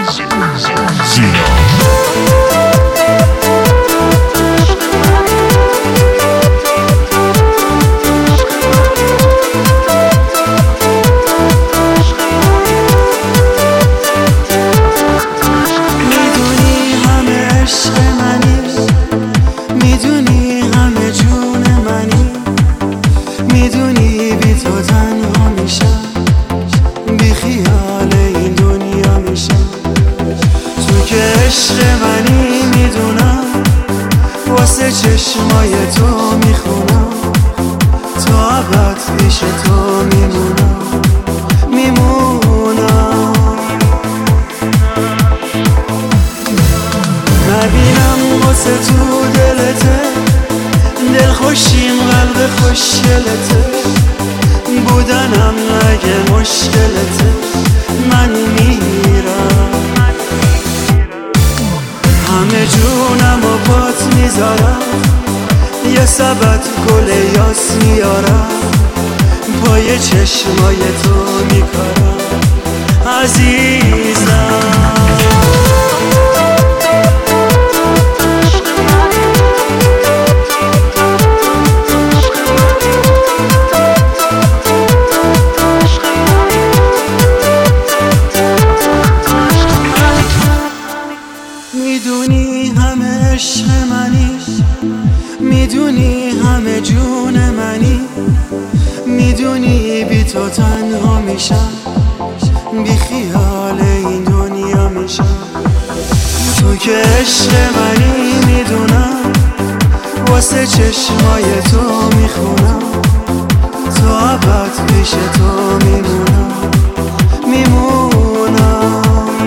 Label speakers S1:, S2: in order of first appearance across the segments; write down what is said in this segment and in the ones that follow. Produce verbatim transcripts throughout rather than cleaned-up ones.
S1: میدونی بی تو تنها میشم، بی خیال این دنیا میشم. تو که عشق منی میدونم، واسه چشمای تو میخونم، تا ابد پیش تو میمونم میمونم. نبینم واسه تو دلته، دل خوشیم قلب خوشگلته، بودنم اگه مشکلته من میرم. همه جونم و پات میذارم، یه سبت گل یاس میارم، پای چشمای تو میکارم عزیزم. میدونی همه عشق منی، میدونی همه جون منی، میدونی بی تو تنها میشم، بی خیال این دنیا میشم. تو که عشق منی میدونم، واسه چشمای تو میخونم، تا ابد پیش تو میمونم میمونم.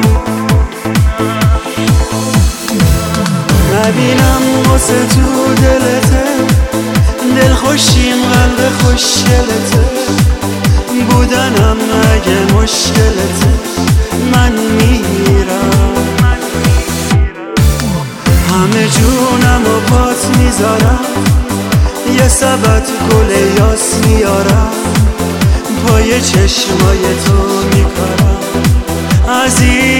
S1: نبینم واسه تو دلته، دل خوشیم قلب خوشگلته، بودنم اگه مشکلته من میرم. همه جونم و پات میذارم، یه سبت گل یاس میارم، پای چشمای تو میکارم عزیز.